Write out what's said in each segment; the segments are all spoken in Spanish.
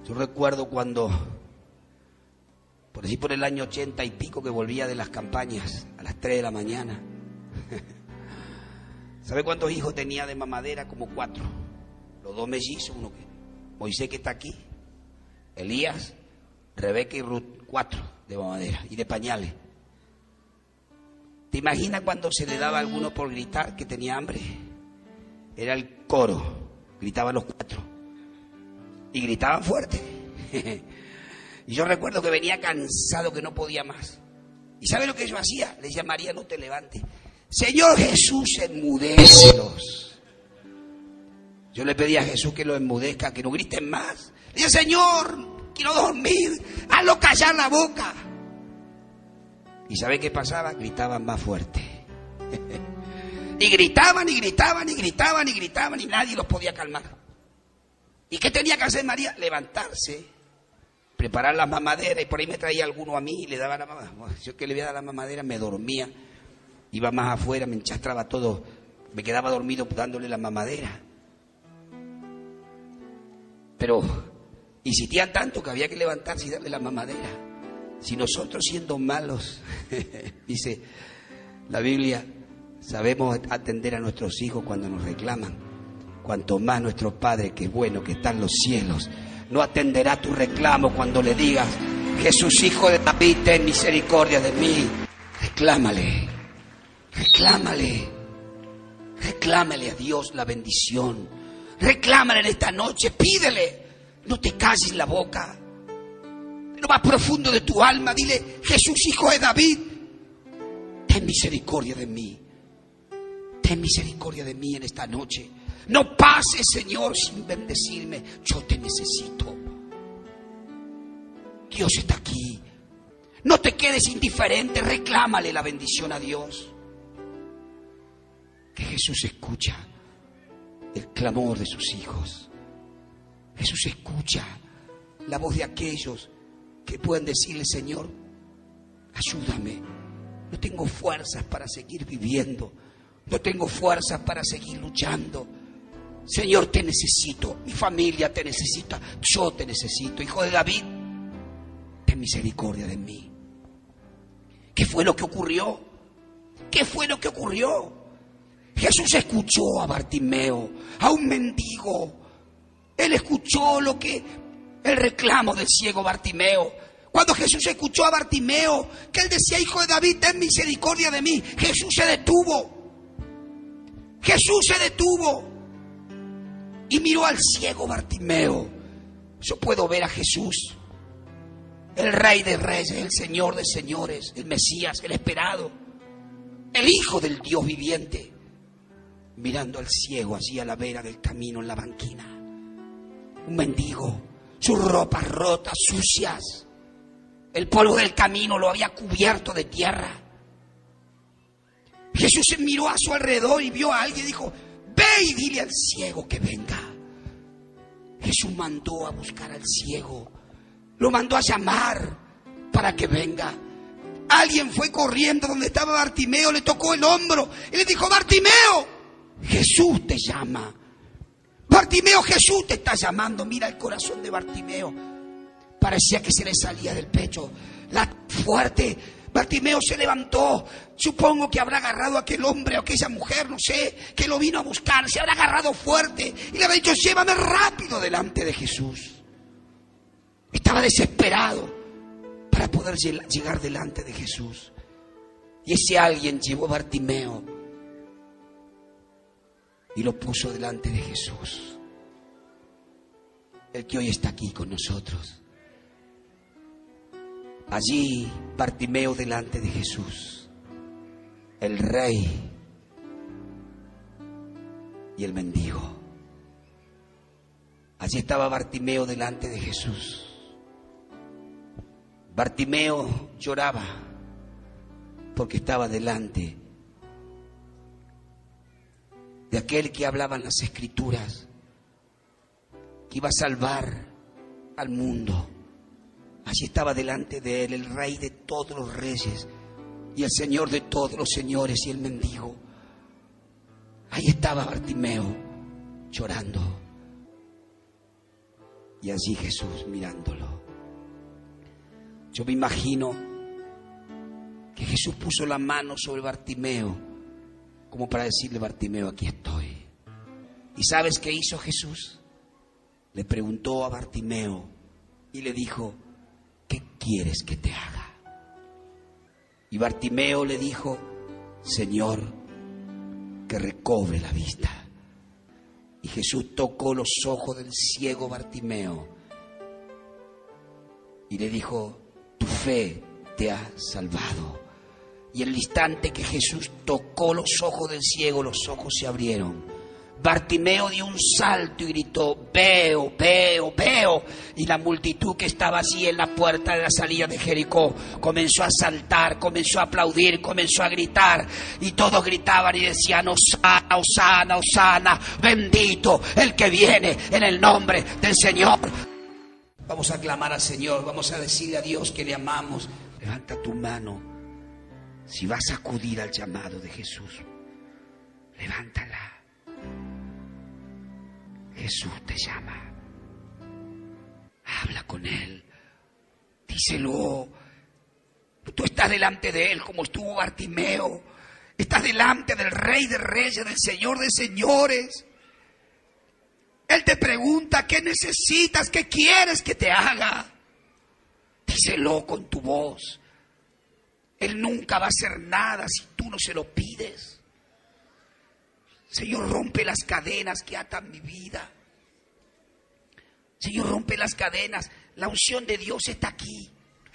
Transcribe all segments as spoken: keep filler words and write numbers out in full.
Yo recuerdo cuando, por decir por el año ochenta y pico, que volvía de las campañas a las tres de la mañana. ¿Sabe cuántos hijos tenía de mamadera? Como cuatro. Los dos mellizos, uno que Moisés, que está aquí, Elías, Rebeca y Ruth, cuatro de mamadera y de pañales. ¿Te imaginas cuando se le daba a alguno por gritar que tenía hambre? Era el coro, gritaban los cuatro y gritaban fuerte. Y yo recuerdo que venía cansado, que no podía más. ¿Y sabe lo que yo hacía? Les llamaría: no te levantes. Señor Jesús, enmudécelos. Yo le pedí a Jesús que lo enmudezca, que no griten más. Le dije: Señor, quiero dormir, hazlo callar la boca. ¿Y sabe qué pasaba? Gritaban más fuerte. Y gritaban y gritaban y gritaban y gritaban y nadie los podía calmar. ¿Y qué tenía que hacer María? Levantarse, preparar la mamadera, y por ahí me traía alguno a mí y le daba la mamadera. Yo que le iba a dar la mamadera me dormía, iba más afuera, me enchastraba todo, me quedaba dormido dándole la mamadera. Pero insistían tanto que había que levantarse y darle la mamadera. Si nosotros, siendo malos, dice la Biblia, sabemos atender a nuestros hijos cuando nos reclaman, cuanto más nuestro Padre, que es bueno, que está en los cielos, no atenderá tu reclamo cuando le digas: Jesús, hijo de David, ten misericordia de mí. Reclámale, reclámale, reclámale a Dios la bendición, reclámale en esta noche, pídele, no te calles la boca. En lo más profundo de tu alma, dile: Jesús, hijo de David, ten misericordia de mí. Ten misericordia de mí en esta noche. No pases, Señor, sin bendecirme. Yo te necesito. Dios está aquí. No te quedes indiferente. Reclámale la bendición a Dios. Que Jesús escucha el clamor de sus hijos. Jesús escucha la voz de aquellos que pueden decirle: Señor, ayúdame. No tengo fuerzas para seguir viviendo. No tengo fuerzas para seguir luchando. Señor, te necesito. Mi familia te necesita. Yo te necesito. Hijo de David, ten misericordia de mí. ¿Qué fue lo que ocurrió? ¿Qué fue lo que ocurrió? Jesús escuchó a Bartimeo, a un mendigo. Él escuchó lo que el reclamo del ciego Bartimeo. Cuando Jesús escuchó a Bartimeo, que él decía: Hijo de David, ten misericordia de mí, Jesús se detuvo. Jesús se detuvo y miró al ciego Bartimeo. Yo puedo ver a Jesús, el Rey de Reyes, el Señor de Señores, el Mesías, el esperado, el Hijo del Dios viviente, mirando al ciego allí a la vera del camino, en la banquina. Un mendigo, sus ropas rotas, sucias. El polvo del camino lo había cubierto de tierra. Jesús se miró a su alrededor y vio a alguien y dijo: ve y dile al ciego que venga. Jesús mandó a buscar al ciego, lo mandó a llamar para que venga. Alguien fue corriendo donde estaba Bartimeo, le tocó el hombro y le dijo: Bartimeo, Jesús te llama. Bartimeo, Jesús te está llamando. Mira el corazón de Bartimeo, parecía que se le salía del pecho. La fuerte. Bartimeo se levantó. Supongo que habrá agarrado a aquel hombre o aquella mujer, no sé, que lo vino a buscar. Se habrá agarrado fuerte y le habrá dicho: llévame rápido delante de Jesús. Estaba desesperado para poder llegar delante de Jesús. Y ese alguien llevó a Bartimeo y lo puso delante de Jesús, el que hoy está aquí con nosotros. Allí Bartimeo delante de Jesús, el rey y el mendigo. Allí estaba Bartimeo delante de Jesús. Bartimeo lloraba porque estaba delante de aquel que hablaban las Escrituras, que iba a salvar al mundo. Allí estaba delante de él el Rey de todos los reyes y el Señor de todos los señores y el mendigo. Ahí estaba Bartimeo llorando. Y allí Jesús mirándolo. Yo me imagino que Jesús puso la mano sobre Bartimeo, como para decirle: Bartimeo, aquí estoy. ¿Y sabes qué hizo Jesús? Le preguntó a Bartimeo y le dijo: ¿qué quieres que te haga? Y Bartimeo le dijo: Señor, que recobre la vista. Y Jesús tocó los ojos del ciego Bartimeo y le dijo: tu fe te ha salvado. Y en el instante que Jesús tocó los ojos del ciego, los ojos se abrieron. Bartimeo dio un salto y gritó: veo, veo, veo. Y la multitud que estaba así en la puerta de la salida de Jericó comenzó a saltar, comenzó a aplaudir, comenzó a gritar. Y todos gritaban y decían: Hosana, Hosana, Hosana, bendito el que viene en el nombre del Señor. Vamos a clamar al Señor, vamos a decirle a Dios que le amamos. Levanta tu mano si vas a acudir al llamado de Jesús. Levántala. Jesús te llama. Habla con Él. Díselo. Tú estás delante de Él como estuvo Bartimeo. Estás delante del Rey de Reyes, del Señor de Señores. Él te pregunta: ¿qué necesitas? ¿Qué quieres que te haga? Díselo con tu voz. Él nunca va a hacer nada si tú no se lo pides. Señor, rompe las cadenas que atan mi vida. Señor, rompe las cadenas. La unción de Dios está aquí.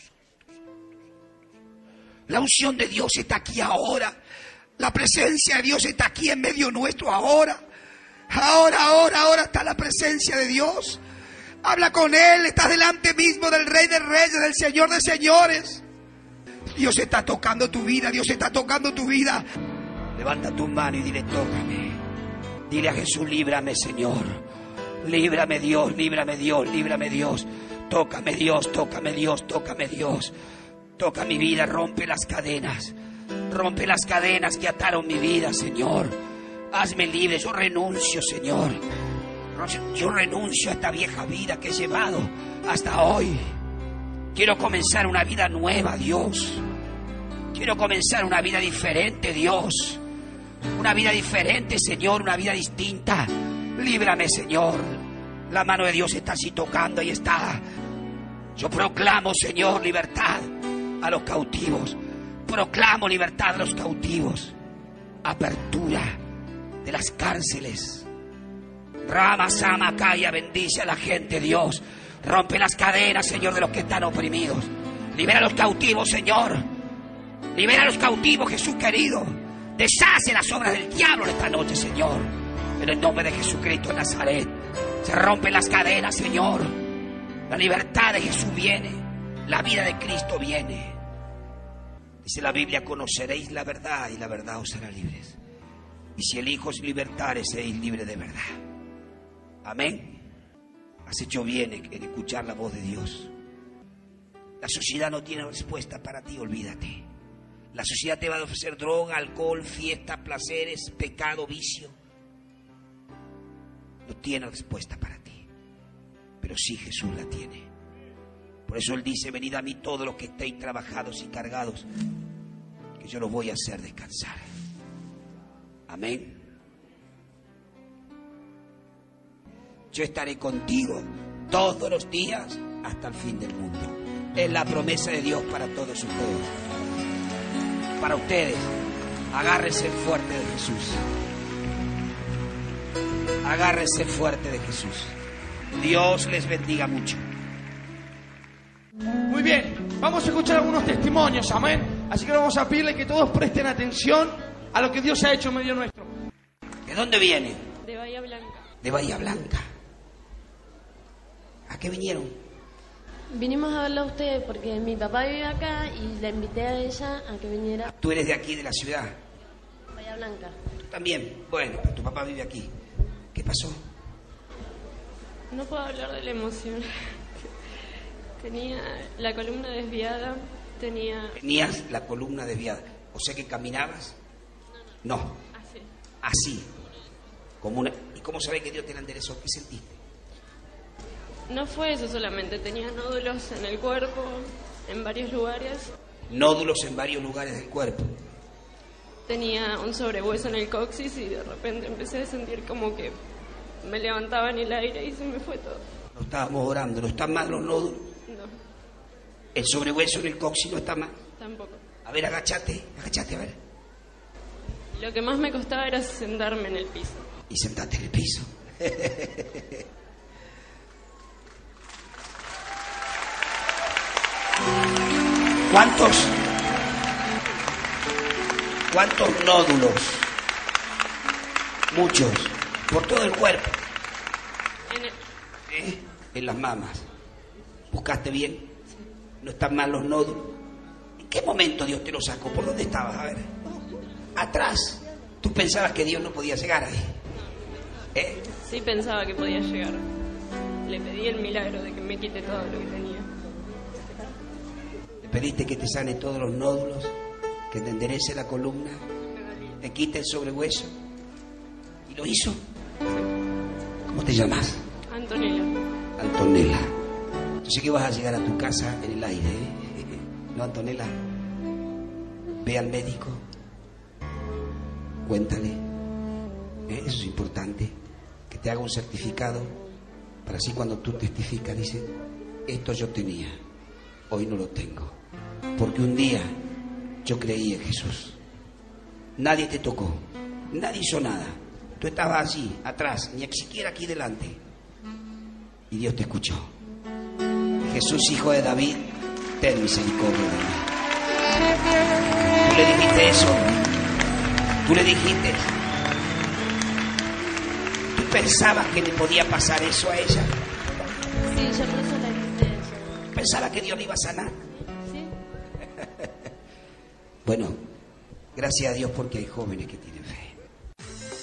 La unción de Dios está aquí ahora. La presencia de Dios está aquí en medio nuestro ahora. Ahora, ahora, ahora está la presencia de Dios. Habla con Él. Estás delante mismo del Rey de Reyes, del Señor de Señores. Dios está tocando tu vida. Dios está tocando tu vida. Levanta tu mano y dile: tócame. Dile a Jesús: líbrame, Señor. Líbrame, Dios, líbrame, Dios, líbrame, Dios. Tócame, Dios, tócame, Dios, tócame, Dios. Toca mi vida, rompe las cadenas. Rompe las cadenas que ataron mi vida, Señor. Hazme libre, yo renuncio, Señor. Yo renuncio a esta vieja vida que he llevado hasta hoy. Quiero comenzar una vida nueva, Dios. Quiero comenzar una vida diferente, Dios. Una vida diferente, Señor, una vida distinta. Líbrame, Señor. La mano de Dios está así tocando, ahí está. Yo proclamo, Señor, libertad a los cautivos. Proclamo libertad a los cautivos. Apertura de las cárceles. Rama, Sama, Kaya, bendice a la gente, Dios. Rompe las cadenas, Señor, de los que están oprimidos. Libera a los cautivos, Señor. Libera a los cautivos, Jesús querido. Deshace las obras del diablo esta noche, Señor. En el nombre de Jesucristo de Nazaret. Se rompen las cadenas, Señor. La libertad de Jesús viene. La vida de Cristo viene. Dice la Biblia: conoceréis la verdad y la verdad os hará libres. Y si el Hijo os libertare, seréis libres de verdad. Amén. Has hecho bien en escuchar la voz de Dios. La sociedad no tiene respuesta para ti, olvídate. La sociedad te va a ofrecer droga, alcohol, fiesta, placeres, pecado, vicio. No tiene respuesta para ti. Pero sí Jesús la tiene. Por eso Él dice: venid a mí todos los que estéis trabajados y cargados, que yo los voy a hacer descansar. Amén. Yo estaré contigo todos los días hasta el fin del mundo. Es la promesa de Dios para todos ustedes. Para ustedes, agárrense fuerte de Jesús. Agárrense fuerte de Jesús. Dios les bendiga mucho. Muy bien, vamos a escuchar algunos testimonios, amén. Así que vamos a pedirle que todos presten atención a lo que Dios ha hecho en medio nuestro. ¿De dónde vienen? De Bahía Blanca. De Bahía Blanca. ¿A qué vinieron? Vinimos a verla a ustedes porque mi papá vive acá y la invité a ella a que viniera. ¿Tú eres de aquí, de la ciudad? Bahía Blanca. ¿Tú también? Bueno, pero tu papá vive aquí. ¿Qué pasó? No puedo hablar de la emoción. Tenía la columna desviada, tenía... Tenías la columna desviada. O sea que caminabas. No. No, así. Así. Como una... ¿Y cómo sabes que Dios te la enderezó? ¿Qué sentiste? No fue eso solamente, tenía nódulos en el cuerpo, en varios lugares. Nódulos en varios lugares del cuerpo. Tenía un sobrehueso en el coxis y de repente empecé a sentir como que me levantaba en el aire y se me fue todo. No estábamos orando, ¿no están mal los nódulos? No, El sobrehueso en el coxis no está mal. tampoco. A ver, agachate, agachate, a ver. Lo que más me costaba era sentarme en el piso. Y sentate en el piso. ¿Cuántos? ¿Cuántos nódulos? Muchos. Por todo el cuerpo. En el... ¿Eh? En las mamas. ¿Buscaste bien? ¿No están mal los nódulos? ¿En qué momento Dios te lo sacó? ¿Por dónde estabas? A ver. Atrás. ¿Tú pensabas que Dios no podía llegar ahí? ¿Eh? Sí pensaba que podía llegar. Le pedí el milagro de que me quite todo lo que tenía. ¿Le pediste que te sane todos los nódulos? ¿Que te enderece la columna? ¿Te quite el sobrehueso? ¿Y lo hizo? ¿Cómo te llamas? Antonella. Antonella. Yo sé que vas a llegar a tu casa en el aire, ¿eh? ¿No, Antonella? Ve al médico. Cuéntale. ¿Eh? Eso es importante. Que te haga un certificado para así cuando tú testificas, dice, esto yo tenía, hoy no lo tengo. Porque un día yo creí en Jesús. Nadie te tocó, nadie hizo nada. Tú estabas allí, atrás, ni siquiera aquí delante. Y Dios te escuchó. Jesús, hijo de David, ten misericordia de mí. Tú le dijiste eso. Tú le dijiste. ¿Tú pensabas que le podía pasar eso a ella? Sí, yo por eso le grité eso. ¿Pensaba que Dios le iba a sanar? Sí. Bueno, gracias a Dios porque hay jóvenes que tienen fe.